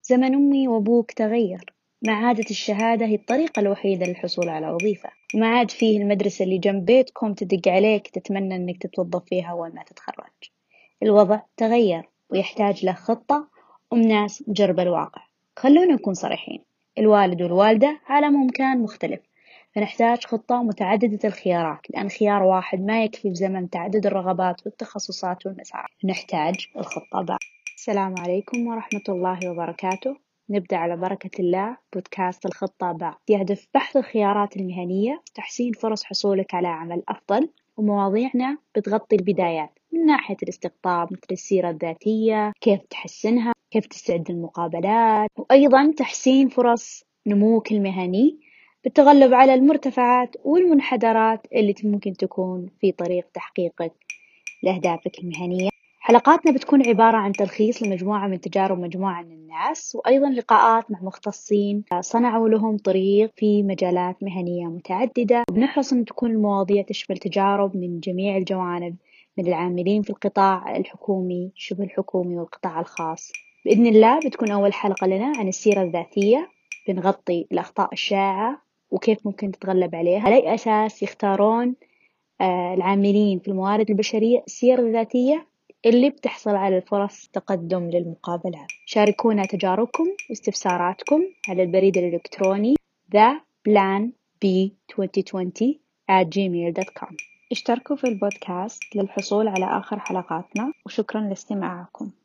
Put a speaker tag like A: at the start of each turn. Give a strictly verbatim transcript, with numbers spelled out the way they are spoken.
A: زمن أمي وأبوك تغير، ما عادت الشهادة هي الطريقة الوحيدة للحصول على وظيفة، وما عاد فيه المدرسة اللي جنب بيتكم تدق عليك تتمنى إنك تتوظف فيها أول ما تتخرج. الوضع تغير ويحتاج له خطة ومن ناس مجربة الواقع. خلونا نكون صريحين، الوالد والوالدة عالمهم كان مختلف، فنحتاج خطة متعددة الخيارات، لأن خيار واحد ما يكفي بزمن تعدد الرغبات والتخصصات والمسارات. نحتاج الخطة بعد. السلام عليكم ورحمة الله وبركاته. نبدأ على بركة الله بودكاست الخطة بعد، يهدف بحث الخيارات المهنية، تحسين فرص حصولك على عمل أفضل، ومواضيعنا بتغطي البدايات من ناحية الاستقطاب مثل السيرة الذاتية، كيف تحسنها، كيف تستعد للمقابلات، وأيضا تحسين فرص نموك المهني بالتغلب على المرتفعات والمنحدرات اللي ممكن تكون في طريق تحقيقك لأهدافك المهنية. حلقاتنا بتكون عبارة عن تلخيص لمجموعة من تجارب مجموعة من الناس، وأيضا لقاءات مع مختصين صنعوا لهم طريق في مجالات مهنية متعددة، وبنحرص أن تكون المواضيع تشمل تجارب من جميع الجوانب، من العاملين في القطاع الحكومي شبه الحكومي والقطاع الخاص. بإذن الله بتكون أول حلقة لنا عن السيرة الذاتية، بنغطي الأخطاء الشائعة وكيف ممكن تتغلب عليها، على أي أساس يختارون العاملين في الموارد البشرية السيرة الذاتية اللي بتحصل على الفرص تقدم للمقابلات. شاركونا تجاربكم واستفساراتكم على البريد الإلكتروني ذا بلان بي ألفين وعشرين at gmail dot com. اشتركوا في البودكاست للحصول على آخر حلقاتنا، وشكرا لاستماعكم.